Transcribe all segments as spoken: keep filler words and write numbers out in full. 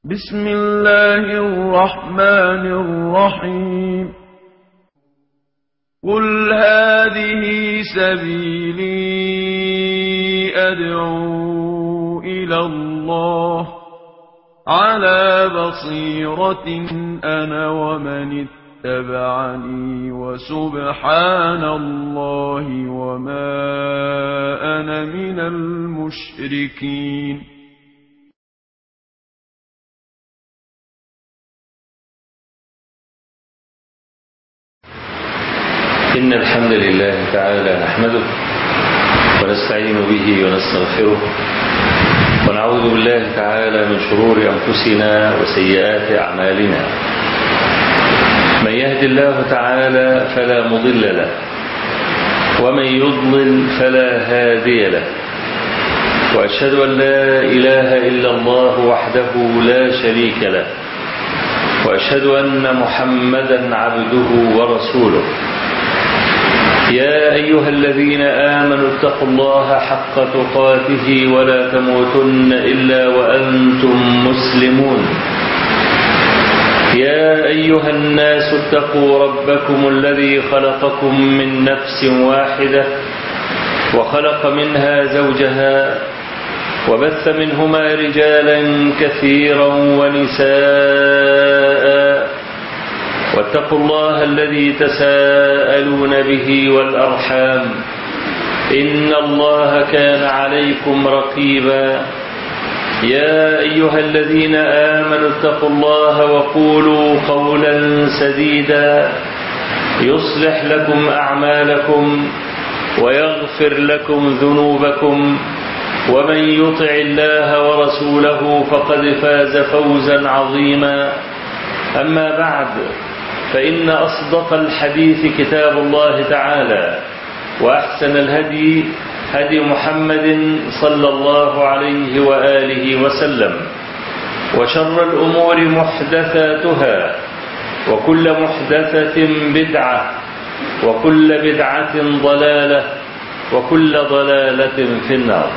بسم الله الرحمن الرحيم قل هذه سبيلي أدعو إلى الله على بصيرة أنا ومن اتبعني وسبحان الله وما أنا من المشركين. إن الحمد لله تعالى نحمده ونستعين به ونستغفره ونعوذ بالله تعالى من شرور أنفسنا وسيئات أعمالنا. من يهد الله تعالى فلا مضل له ومن يضلل فلا هادي له، وأشهد أن لا إله إلا الله وحده لا شريك له، وأشهد أن محمدا عبده ورسوله. يا أيها الذين آمنوا اتقوا الله حق تقاته ولا تموتن إلا وأنتم مسلمون. يا أيها الناس اتقوا ربكم الذي خلقكم من نفس واحدة وخلق منها زوجها وبث منهما رجالا كثيرا ونساء، واتقوا الله الذي تساءلون به والأرحام إن الله كان عليكم رقيبا. يا أيها الذين آمنوا اتقوا الله وقولوا قولا سديدا يصلح لكم أعمالكم ويغفر لكم ذنوبكم، ومن يطع الله ورسوله فقد فاز فوزا عظيما. أما بعد، فإن أصدق الحديث كتاب الله تعالى، وأحسن الهدي هدي محمد صلى الله عليه وآله وسلم، وشر الأمور محدثاتها، وكل محدثة بدعة، وكل بدعة ضلالة، وكل ضلالة في النار.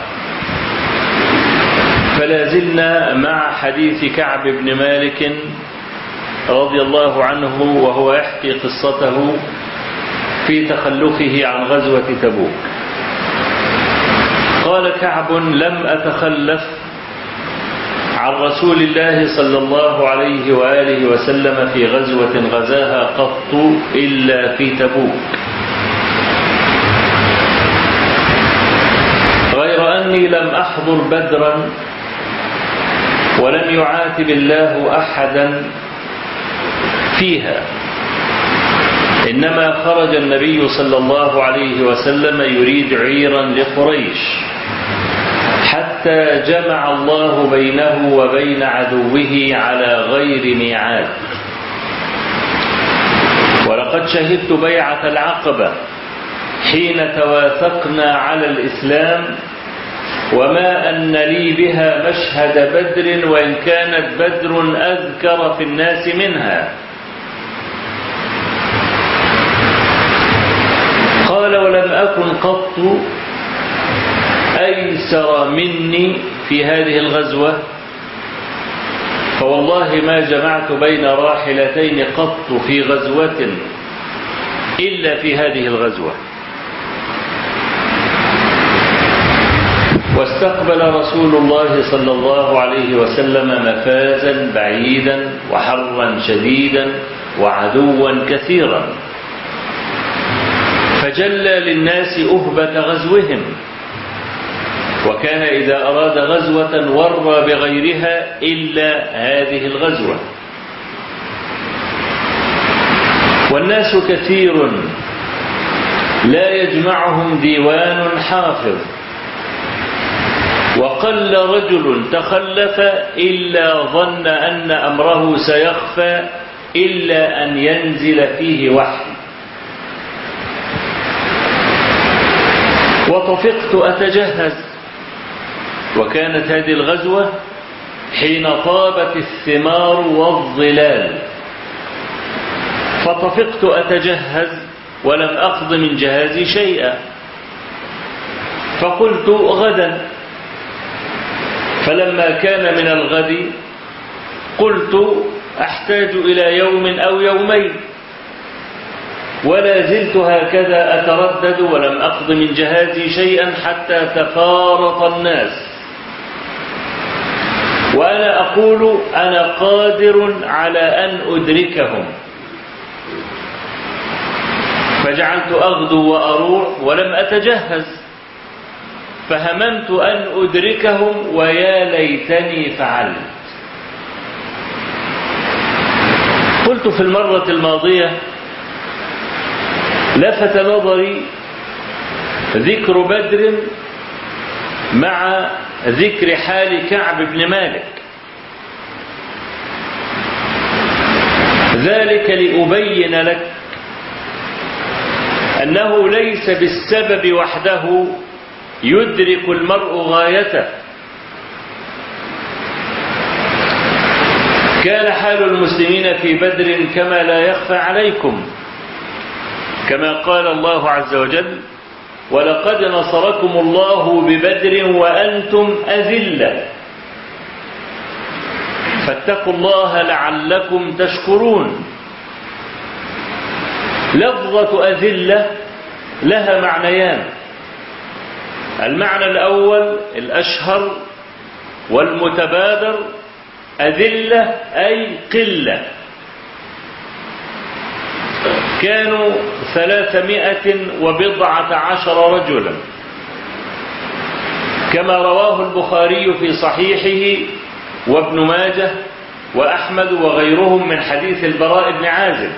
فلا زلنا مع حديث كعب بن مالك رضي الله عنه، وهو يحكي قصته في تخلفه عن غزوة تبوك. قال كعب: لم أتخلف عن رسول الله صلى الله عليه وآله وسلم في غزوة غزاها قط إلا في تبوك، غير أني لم أحضر بدرا ولم يعاتب الله أحدا فيها، إنما خرج النبي صلى الله عليه وسلم يريد عيرا لقريش حتى جمع الله بينه وبين عدوه على غير ميعاد. ولقد شهدت بيعة العقبة حين توافقنا على الإسلام، وما أن لي بها مشهد بدر، وإن كانت بدر أذكر في الناس منها. قال: ولم أكن قط أيسر مني في هذه الغزوة، فوالله ما جمعت بين راحلتين قط في غزوة إلا في هذه الغزوة. واستقبل رسول الله صلى الله عليه وسلم مفازا بعيدا وحرا شديدا وعدوا كثيرا، فجلى للناس أهبة غزوهم، وكان إذا أراد غزوة ورى بغيرها إلا هذه الغزوة. والناس كثير لا يجمعهم ديوان حافظ، وقل رجل تخلف إلا ظن أن أمره سيخفى إلا أن ينزل فيه وحي. وطفقت أتجهز، وكانت هذه الغزوة حين طابت الثمار والظلال، فطفقت أتجهز ولم أقض من جهازي شيئا، فقلت غدا. فلما كان من الغد قلت أحتاج إلى يوم أو يومين، ولا زلت هكذا أتردد ولم أقض من جهازي شيئا حتى تفارط الناس، وأنا أقول أنا قادر على أن أدركهم، فجعلت أغدو وأروح ولم أتجهز، فهممت أن أدركهم ويا ليتني فعلت. قلت في المرة الماضية لفت نظري ذكر بدر مع ذكر حال كعب بن مالك، ذلك لأبين لك أنه ليس بالسبب وحده يدرك المرء غايته. كان حال المسلمين في بدر كما لا يخفى عليكم، كما قال الله عز وجل: ولقد نصركم الله ببدر وأنتم أذلة فاتقوا الله لعلكم تشكرون. لفظة أذلة لها معنيان: المعنى الأول الأشهر والمتبادر، أذلة أي قلة. كانوا ثلاثمائة وبضعة عشر رجلا، كما رواه البخاري في صحيحه وابن ماجه وأحمد وغيرهم من حديث البراء بن عازب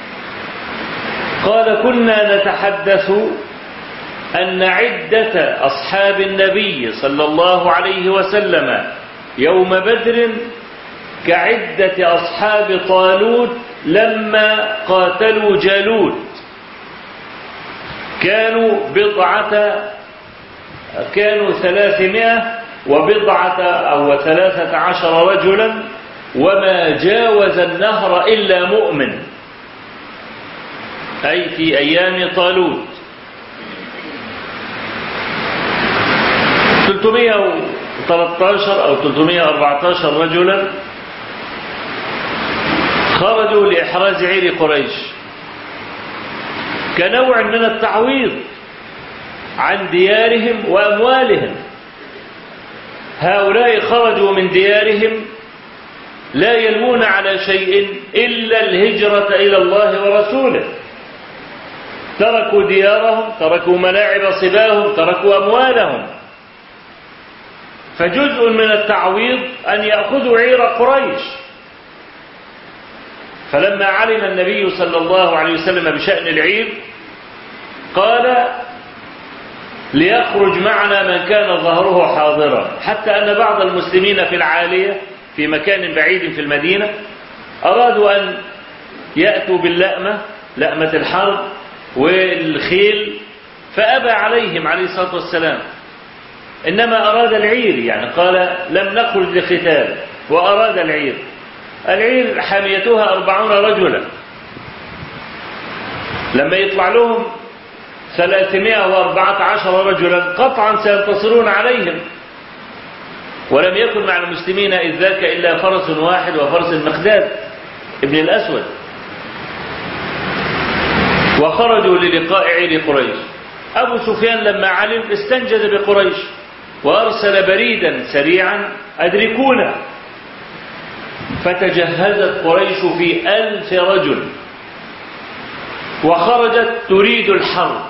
قال: كنا نتحدث أن عدة أصحاب النبي صلى الله عليه وسلم يوم بدر كعدة أصحاب طالوت لما قاتلوا جالوت، كانوا بضعة كانوا ثلاثمائة وبضعة أو ثلاثة عشر رجلا، وما جاوز النهر إلا مؤمن، أي في أيام طالوت. ثلاثمائة وثلاثة عشر أو ثلاثمائة وأربعة عشر رجلا خرجوا لإحراز عير قريش كنوع من التعويض عن ديارهم وأموالهم. هؤلاء خرجوا من ديارهم لا يلوون على شيء إلا الهجرة إلى الله ورسوله، تركوا ديارهم، تركوا ملاعب صباهم، تركوا أموالهم، فجزء من التعويض أن يأخذوا عير قريش. فلما علم النبي صلى الله عليه وسلم بشأن العير قال: ليخرج معنا من كان ظهره حاضرا، حتى أن بعض المسلمين في العالية في مكان بعيد في المدينة أرادوا أن يأتوا باللأمة، لأمة الحرب والخيل، فأبى عليهم عليه الصلاة والسلام، إنما أراد العير، يعني قال: لم نخرج لقتال، وأراد العير. العير حاميتها أربعون رجلا، لما يطلع لهم ثلاثمائة وأربعة عشر رجلا قطعا سينتصرون عليهم، ولم يكن مع المسلمين إذ ذاك إلا فرس واحد وفرس المقداد ابن الأسود، وخرجوا للقاء عير قريش. أبو سفيان لما علم استنجد بقريش وأرسل بريدا سريعا: أدركونا. فتجهزت قريش في ألف رجل وخرجت تريد الحرب.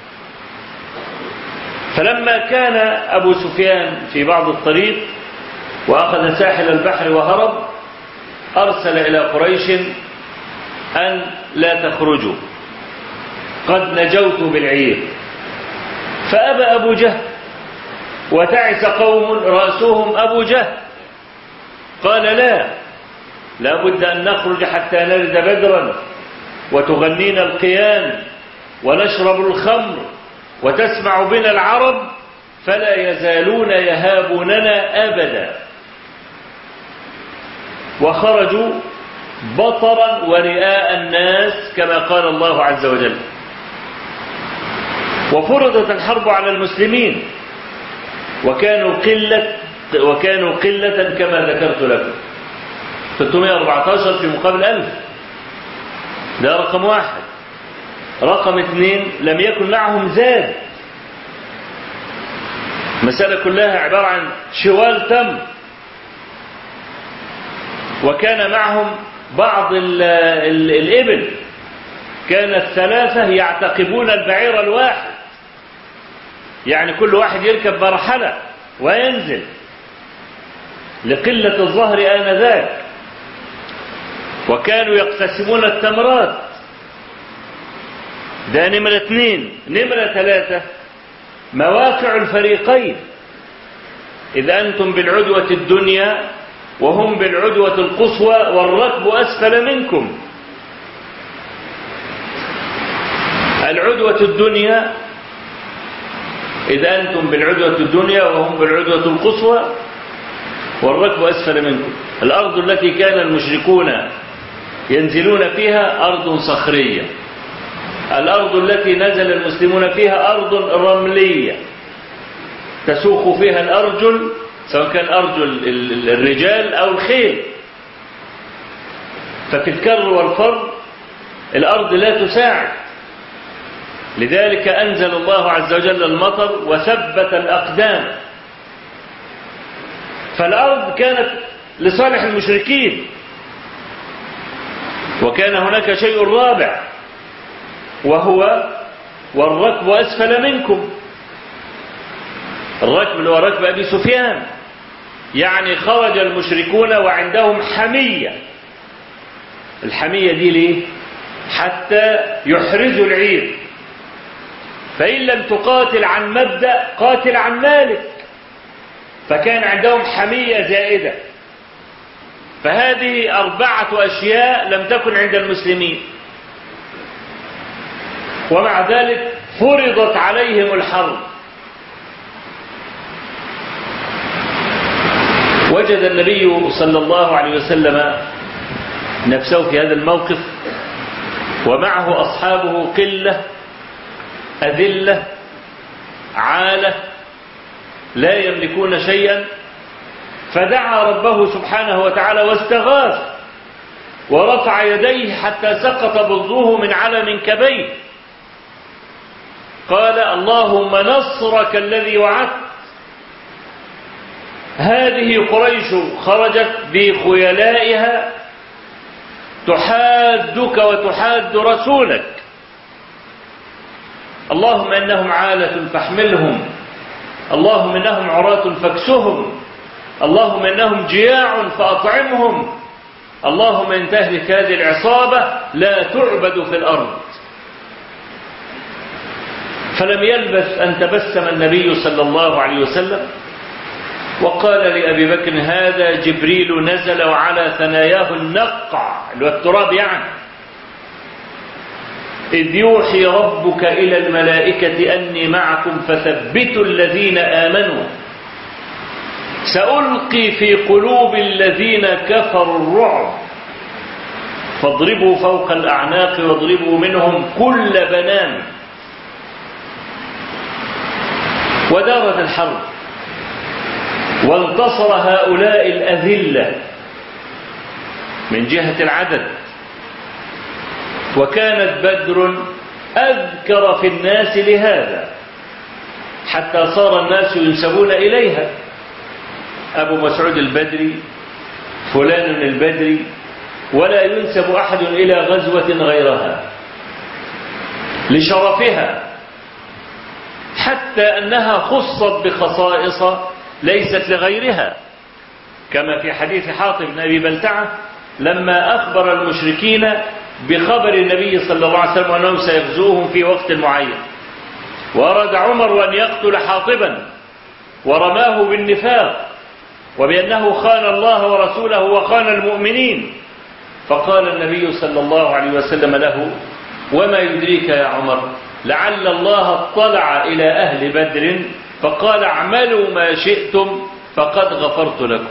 فلما كان أبو سفيان في بعض الطريق وأخذ ساحل البحر وهرب، أرسل إلى قريش أن لا تخرجوا، قد نجوت بالعير. فأبى أبو جهل، وتعس قوم رأسهم أبو جهل، قال: لا، لا بد أن نخرج حتى نرد بدرا، وتغنينا القيان، ونشرب الخمر، وتسمع بنا العرب، فلا يزالون يهابوننا أبدا. وخرجوا بطرا ورئاء الناس كما قال الله عز وجل. وفرضت الحرب على المسلمين، وكانوا قلة وكانوا قلة كما ذكرت لكم. ثلاثمائة وأربعة عشر في مقابل ألف. ده رقم واحد. رقم اثنين، لم يكن معهم زاد. المسألة كلها عبارة عن شوال تمر، وكان معهم بعض ال ال الإبل، كان الثلاثة يعتقبون البعير الواحد، يعني كل واحد يركب مرحلة وينزل لقلة الظهر آنذاك. وكانوا يقتسمون التمرات. ده نمرة اثنين. نمرة ثلاثة، مواقع الفريقين، إذ أنتم بالعدوة الدنيا وهم بالعدوة القصوى والركب أسفل منكم. العدوة الدنيا، إذ أنتم بالعدوة الدنيا وهم بالعدوة القصوى والركب أسفل منكم. الأرض التي كان المشركون ينزلون فيها أرض صخرية، الأرض التي نزل المسلمون فيها أرض رملية تسوق فيها الأرجل، سواء كان أرجل الرجال أو الخيل، ففي الكر والفر الأرض لا تساعد. لذلك أنزل الله عز وجل المطر وثبت الأقدام. فالأرض كانت لصالح المشركين. وكان هناك شيء رابع، وهو والركب أسفل منكم. الركب اللي هو ركب أبي سفيان، يعني خرج المشركون وعندهم حمية. الحمية دي ليه؟ حتى يحرزوا العير، فإن لم تقاتل عن مبدأ قاتل عن مالك، فكان عندهم حمية زائدة. فهذه أربعة أشياء لم تكن عند المسلمين، ومع ذلك فرضت عليهم الحرب. وجد النبي صلى الله عليه وسلم نفسه في هذا الموقف، ومعه أصحابه قلة أذلة عالة لا يملكون شيئا، فدعا ربه سبحانه وتعالى واستغاث، ورفع يديه حتى سقط بضوه من على منكبيه. قال: اللهم نصرك الذي وعدت. هذه قريش خرجت بخيلائها تحادك وتحاد رسولك، اللهم إنهم عالة فاحملهم، اللهم إنهم عراة فاكسهم، اللهم إنهم جياع فأطعمهم، اللهم إن تهلك هذه العصابة لا تعبد في الأرض. فلم يلبث أن تبسم النبي صلى الله عليه وسلم وقال لأبي بكر: هذا جبريل نزل على ثناياه النقع، اللي هو التراب يعني، إذ يوحي ربك إلى الملائكة أني معكم فثبتوا الذين آمنوا، سألقي في قلوب الذين كفروا الرعب، فاضربوا فوق الأعناق واضربوا منهم كل بنان. ودارت الحرب، وانتصر هؤلاء الأذلة من جهة العدد، وكانت بدر أذكر في الناس لهذا، حتى صار الناس ينسبون إليها: أبو مسعود البدري، فلان البدري، ولا ينسب أحد إلى غزوة غيرها لشرفها، حتى أنها خصت بخصائص ليست لغيرها، كما في حديث حاطب بن أبي بلتعة لما أخبر المشركين بخبر النبي صلى الله عليه وسلم أنه سيغزوهم في وقت معين، وأراد عمر أن يقتل حاطبا ورماه بالنفاق وبأنه خان الله ورسوله وخان المؤمنين، فقال النبي صلى الله عليه وسلم له: وما يدريك يا عمر، لعل الله اطلع إلى أهل بدر فقال: اعملوا ما شئتم فقد غفرت لكم.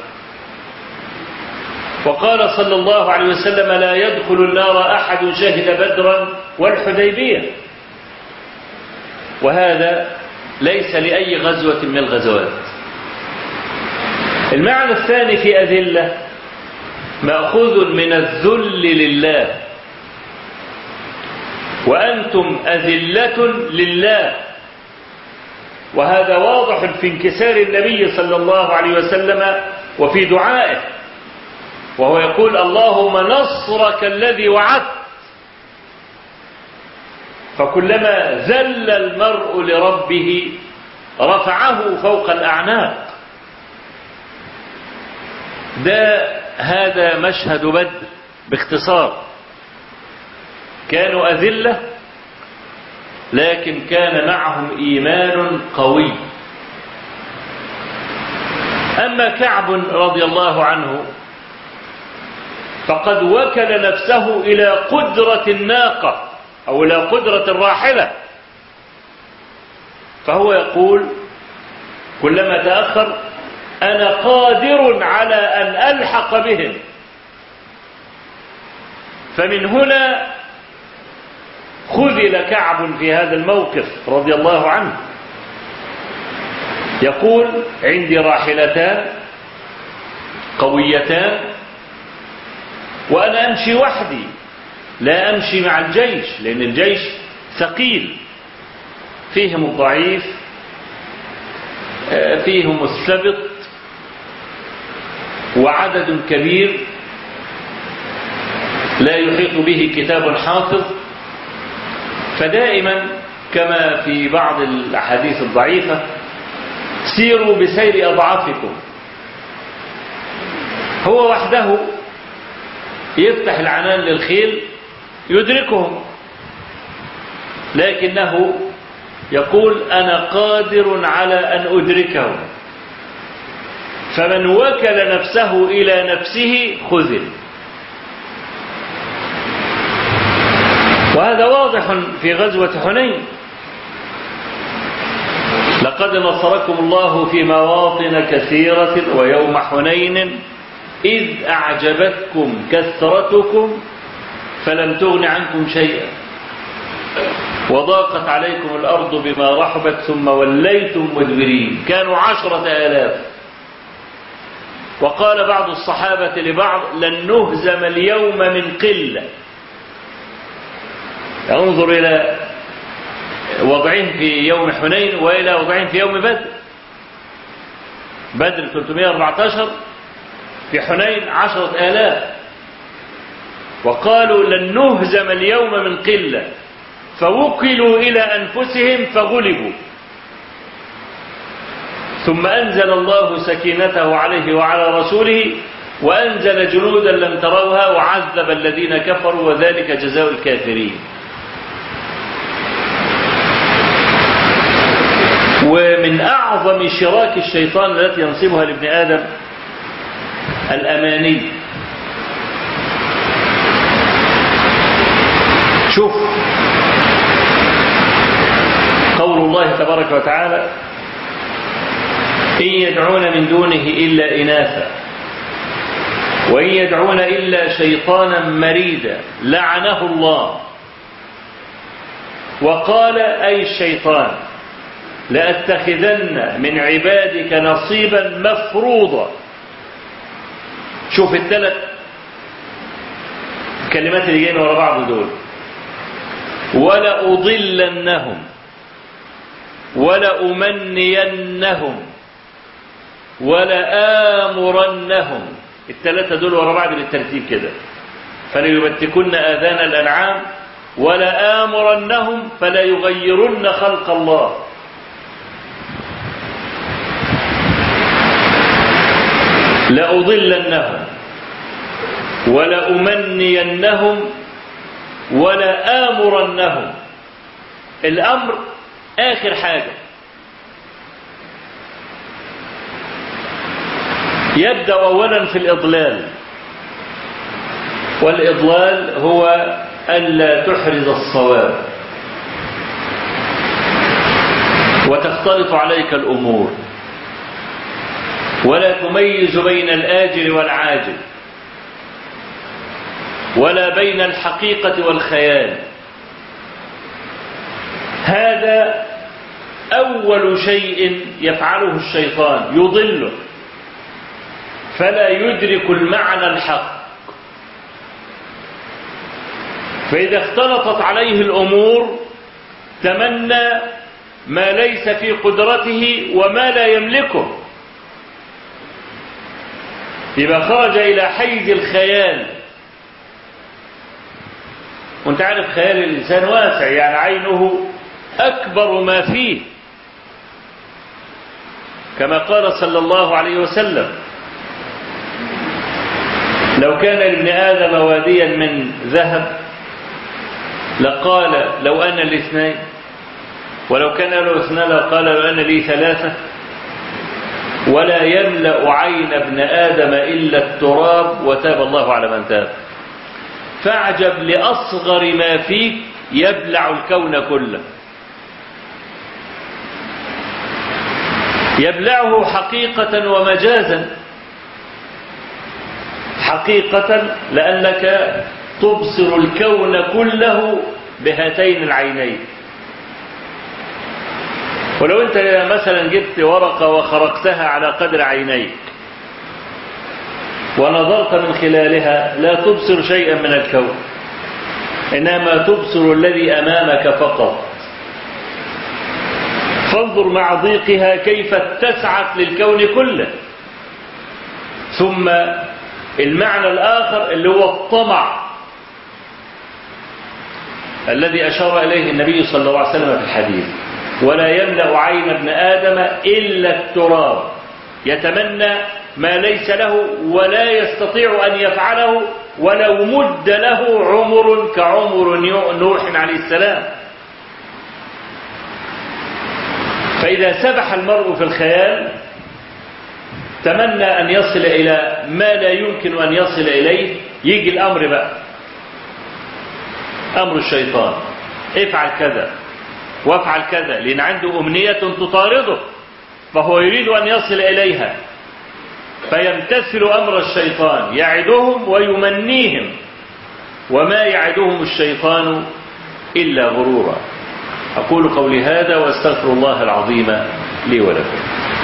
وقال صلى الله عليه وسلم: لا يدخل النار أحد شهد بدرا والحديبية. وهذا ليس لأي غزوة من الغزوات. المعنى الثاني في أذلة مأخوذ من الذل لله، وأنتم أذلة لله. وهذا واضح في انكسار النبي صلى الله عليه وسلم وفي دعائه، وهو يقول اللهم نصرك الذي وعدت. فكلما ذل المرء لربه رفعه فوق الأعناق. ده هذا مشهد بدر باختصار. كانوا أذلة لكن كان معهم إيمان قوي. أما كعب رضي الله عنه فقد وكل نفسه إلى قدرة الناقة أو إلى قدرة الراحلة، فهو يقول كلما تأخر أنا قادر على أن ألحق بهم. فمن هنا خذل كعب في هذا الموقف رضي الله عنه. يقول عندي راحلتان قويتان وأنا أمشي وحدي، لا أمشي مع الجيش، لأن الجيش ثقيل، فيهم الضعيف، فيهم الثبت، وعدد كبير لا يحيط به كتاب حافظ. فدائما كما في بعض الأحاديث الضعيفة سيروا بسير أضعافكم. هو وحده يفتح العنان للخيل يدركهم، لكنه يقول أنا قادر على أن أدركهم. فمن وكل نفسه إلى نفسه خذل. وهذا واضح في غزوة حنين. لقد نصركم الله في مواطن كثيرة ويوم حنين إذ أعجبتكم كثرتكم فلم تغن عنكم شيئا وضاقت عليكم الأرض بما رحبت ثم وليتم مدبرين. كانوا عشرة آلاف. وقال بعض الصحابة لبعض لن نهزم اليوم من قلة. انظر إلى وضعهم في يوم حنين وإلى وضعهم في يوم بدر. بدر ثلاثمائة وأربعة عشر، في حنين عشرة آلاف. وقالوا لن نهزم اليوم من قلة، فوكلوا إلى أنفسهم فغلبوا. ثم أنزل الله سكينته عليه وعلى رسوله وأنزل جنودا لم تروها وعذب الذين كفروا وذلك جزاء الكافرين. ومن أعظم شراك الشيطان التي ينصبها لابن آدم الأماني. شوف قول الله تبارك وتعالى إن يدعون من دونه إلا إناثا وإن يدعون إلا شيطانا مريدا لعنه الله. وقال أي الشيطان لأتخذن من عبادك نصيبا مفروضا. شوف الثلاث كلمات اللي جايين ورا بعض دول. ولا أضلنهم ولا أمنينهم ولا آمرنهم. الثلاثة دول ورا بعض بالترتيب كده. فليبتكن آذان الأنعام ولا آمرنهم فلا يغيرن خلق الله. لأضلنهم ولا أمنينهم ولا آمرنهم. الأمر آخر حاجة. يبدأ أولا في الإضلال، والإضلال هو ألا تحرز الصواب وتختلط عليك الأمور ولا تميز بين الآجل والعاجل ولا بين الحقيقة والخيال. هذا أول شيء يفعله الشيطان، يضله فلا يدرك المعنى الحق فإذا اختلطت عليه الأمور تمنى ما ليس في قدرته وما لا يملكه، يبقى خرج إلى حيز الخيال. وانت عارف خيال الإنسان واسع، يعني عينه أكبر ما فيه، كما قال صلى الله عليه وسلم: لو كان لابن آدم واديا من ذهب لقال لو أن لي اثنين، ولو كان له اثنان لقال لو أن لي ثلاثة، ولا يملأ عين ابن آدم إلا التراب وتاب الله على من تاب. فاعجب لأصغر ما فيك يبلع الكون كله، يبلعه حقيقة ومجازا. حقيقة لأنك تبصر الكون كله بهاتين العينين. ولو أنت مثلا جبت ورقة وخرقتها على قدر عينيك ونظرت من خلالها لا تبصر شيئا من الكون، إنما تبصر الذي أمامك فقط. فانظر مع ضيقها كيف اتسعت للكون كله. ثم المعنى الآخر اللي هو الطمع الذي أشار إليه النبي صلى الله عليه وسلم في الحديث: ولا يملأ عين ابن آدم إلا التراب. يتمنى ما ليس له ولا يستطيع أن يفعله ولو مد له عمر كعمر نوح عليه السلام. فإذا سبح المرء في الخيال تمنى أن يصل إلى ما لا يمكن أن يصل إليه، يجي الأمر بقى، أمر الشيطان: افعل كذا وافعل كذا، لأن عنده أمنية تطارده فهو يريد أن يصل إليها، فيمتثل أمر الشيطان، يعدهم ويمنيهم، وما يعدهم الشيطان إلا غرورا. أقول قولي هذا وأستغفر الله العظيم لي ولكم.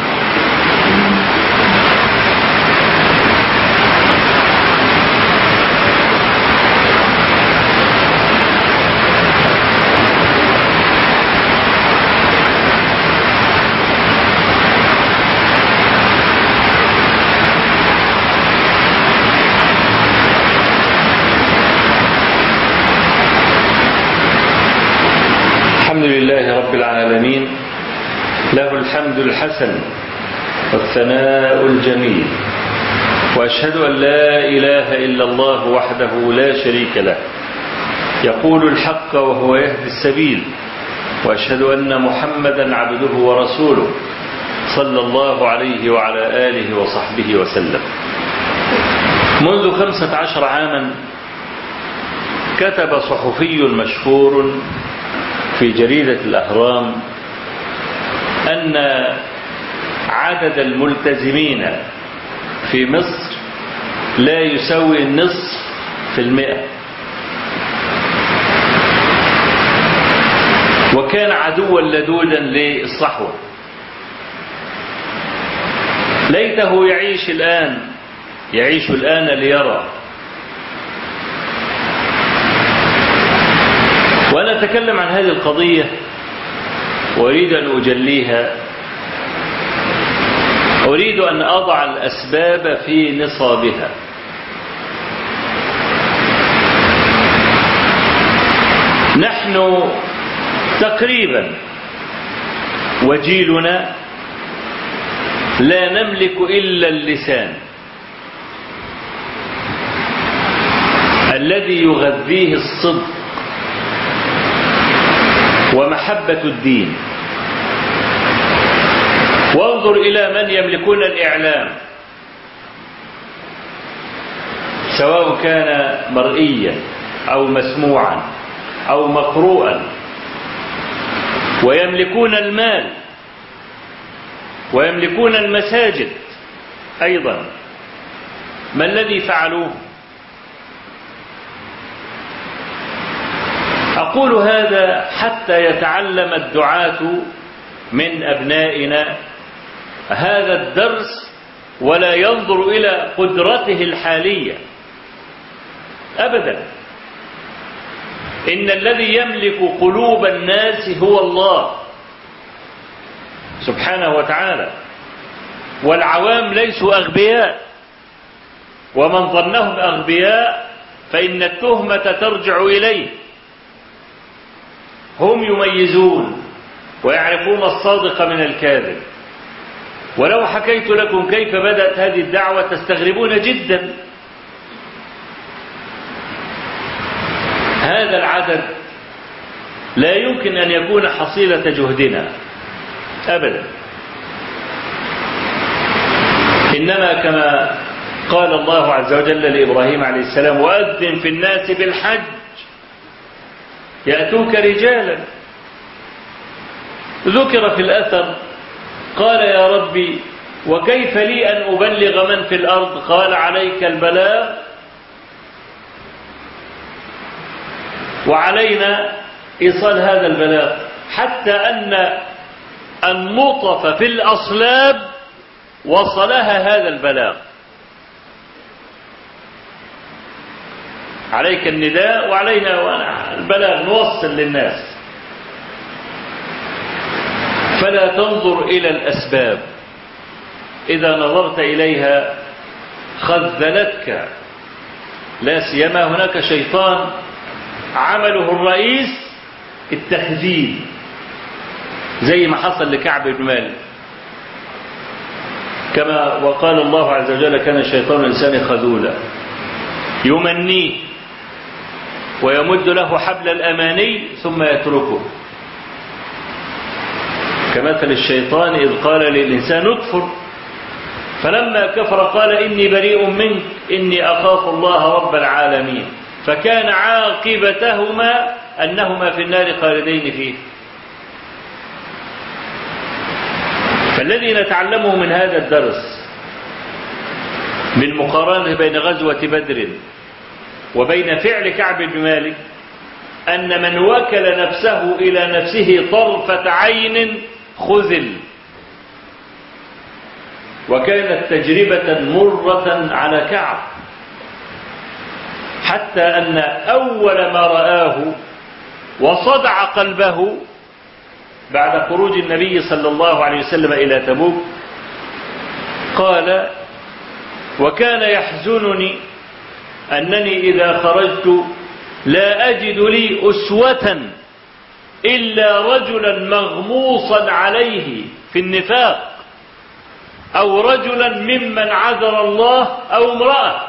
الحمد لله رب العالمين، له الحمد الحسن والثناء الجميل، وأشهد أن لا إله إلا الله وحده لا شريك له، يقول الحق وهو يهدي السبيل، وأشهد أن محمدا عبده ورسوله صلى الله عليه وعلى آله وصحبه وسلم. منذ خمسة عشر عاما كتب صحفي مشهور في جريدة الأهرام أن عدد الملتزمين في مصر لا يساوي النصف في المئة، وكان عدوا لدودا للصحوة. ليته يعيش الآن يعيش الآن ليرى. وأنا أتكلم عن هذه القضية وأريد أن أجليها، أريد أن أضع الأسباب في نصابها. نحن تقريبا وجيلنا لا نملك إلا اللسان الذي يغذيه الصدق ومحبة الدين. وانظر إلى من يملكون الإعلام، سواء كان مرئيا أو مسموعا أو مقروءا، ويملكون المال ويملكون المساجد أيضا. ما الذي فعلوه؟ أقول هذا حتى يتعلم الدعاة من أبنائنا هذا الدرس ولا ينظر إلى قدرته الحالية أبدا. إن الذي يملك قلوب الناس هو الله سبحانه وتعالى، والعوام ليسوا أغبياء، ومن ظنهم أغبياء فإن التهمة ترجع إليه. هم يميزون ويعرفون الصادق من الكاذب. ولو حكيت لكم كيف بدأت هذه الدعوة تستغربون جدا. هذا العدد لا يمكن أن يكون حصيلة جهدنا أبدا، إنما كما قال الله عز وجل لإبراهيم عليه السلام: وأذن في الناس بالحج يأتوك رجالا. ذكر في الأثر قال: يا ربي وكيف لي أن أبلغ من في الأرض؟ قال: عليك البلاغ وعلينا إيصال هذا البلاغ، حتى أن النطف في الأصلاب وصلها هذا البلاغ. عليك النداء وعلينا البلاغ، نوصل للناس. فلا تنظر إلى الأسباب، إذا نظرت إليها خذلتك. لا سيما هناك شيطان عمله الرئيس التخذيل، زي ما حصل لكعب بن مالك، كما وقال الله عز وجل: كان شيطان الإنسان خذولا، يمنيه ويمد له حبل الأماني ثم يتركه، كمثل الشيطان إذ قال للإنسان اكفر فلما كفر قال: إني بريء منك إني أخاف الله رب العالمين، فكان عاقبتهما أنهما في النار خالدين فيه. فالذي نتعلمه من هذا الدرس من مقارنة بين غزوة بدر وبين فعل كعب بن مالك أن من وكل نفسه إلى نفسه طرفة عين خذل، وكانت تجربة مرة على كعب، حتى أن أول ما رآه وصدع قلبه بعد خروج النبي صلى الله عليه وسلم إلى تبوك قال: وكان يحزنني أنني إذا خرجت لا أجد لي أسوة إلا رجلا مغموصا عليه في النفاق، أو رجلا ممن عذر الله، أو امرأة.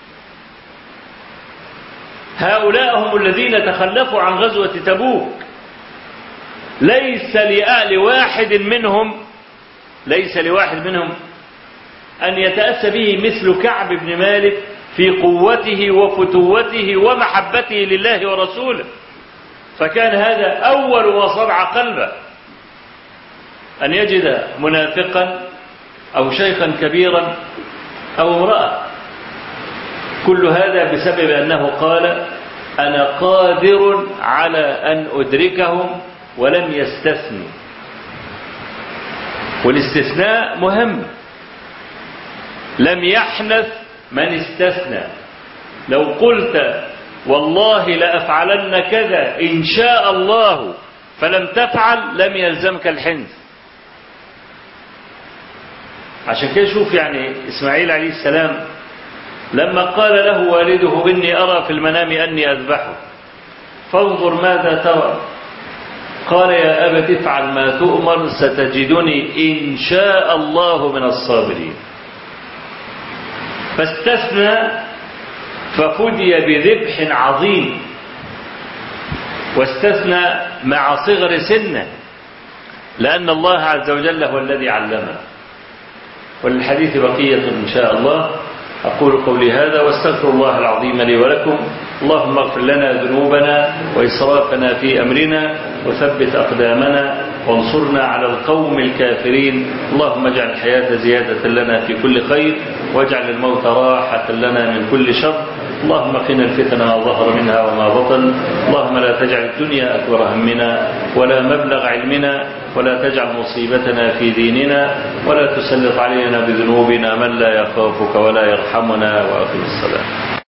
هؤلاء هم الذين تخلفوا عن غزوة تبوك. ليس لآل واحد منهم ليس لواحد منهم أن يتأسى به مثل كعب بن مالك في قوته وفتوته ومحبته لله ورسوله، فكان هذا أول ما صدع قلبه أن يجد منافقا أو شيخا كبيرا أو امرأة. كل هذا بسبب أنه قال: أنا قادر على أن أدركهم، ولم يستثني. والاستثناء مهم، لم يحنث من استثنى. لو قلت والله لأفعلن كذا إن شاء الله فلم تفعل لم يلزمك الحنث. عشان كده شوف يعني إسماعيل عليه السلام لما قال له والده: إني أرى في المنام أني أذبحه فانظر ماذا ترى؟ قال: يا أبت افعل ما تؤمر ستجدني إن شاء الله من الصابرين. فاستثنى ففدي بذبح عظيم، واستثنى مع صغر سنه، لأن الله عز وجل هو الذي علمه. وللحديث بقية إن شاء الله. أقول قولي هذا واستغفر الله العظيم لي ولكم. اللهم اغفر لنا ذنوبنا وإسرافنا في أمرنا وثبت أقدامنا وانصرنا على القوم الكافرين. اللهم اجعل الحياة زيادة لنا في كل خير، واجعل الموت راحة لنا من كل شر. اللهم قنا الفتن ما ظهر منها وما بطن. اللهم لا تجعل الدنيا أكبر همنا ولا مبلغ علمنا، ولا تجعل مصيبتنا في ديننا، ولا تسلط علينا بذنوبنا من لا يخافك ولا يرحمنا. وأقم الصلاة.